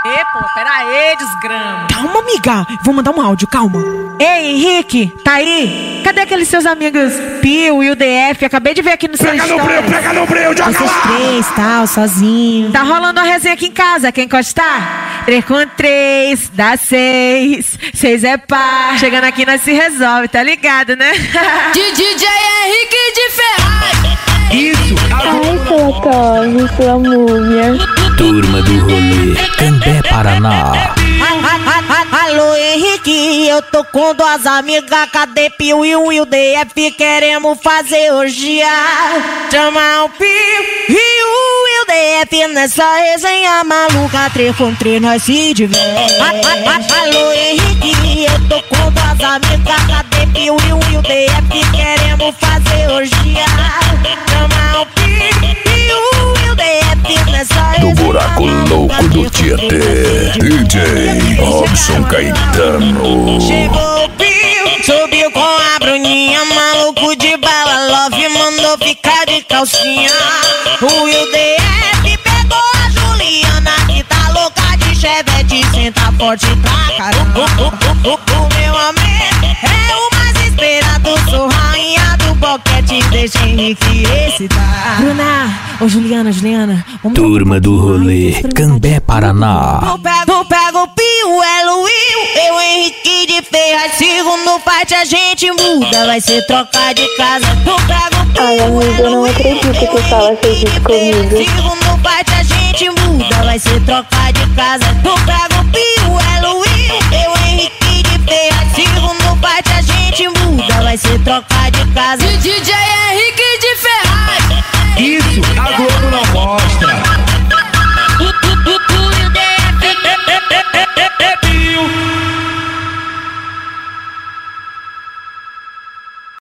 Pô, pera aí, desgrama. Calma, amiga. Vou mandar um áudio, calma. Ei, Henrique, tá aí? Cadê aqueles seus amigos Pio e o DF? Acabei de ver aqui no seu stories. Pega no breu, joga vocês lá! três, tal, sozinho. Tá rolando uma resenha aqui em casa, quer encostar? 3 com 3, dá 6. 6 é par. Chegando aqui nós se resolve, tá ligado, né? DJ Henrique de Ferraz. Isso! Ai, sua Torre, sua múmia. Turma do rolê, Cambé, Paraná. Alô, Henrique, eu tô com 2 amigas, cadê Pio e o DF? Queremos fazer orgia. Chama o Pio e o DF nessa resenha maluca. 3 com 3 nós se diverte. Alô, Henrique, eu tô com 2 amigas, cadê Pio e o DF? Queremos fazer orgia. Chama o Pio e o DF nessa resenha Do buraco louco do Tietê, DJ Robson Caetano. Chegou o Pio, subiu com a Bruninha, maluco de bala, love, mandou ficar de calcinha. O DF pegou a Juliana, que tá louca de chevette, senta forte pra caramba. O meu amor é o mais esperado, sou rainha do boquete, deixa Henrique excitar. Bruna, ô Juliana, vamos. Turma do rolê, Cambé, Paraná. Tu pega o Pio, ela o Will, eu Henrique de Ferraz. Segundo parte a gente muda, vai ser trocar de casa. Tu pega o Pio, Ai, amiga, eu não acredito que tu fala isso comigo. segundo parte a gente muda, vai ser trocar de casa. Tu pega o Pio, ela o Will, eu Henrique de Ferraz. Segundo parte a gente muda, vai ser trocar de casa. DJ Henrique de Ferraz. Isso, a Globo não mostra.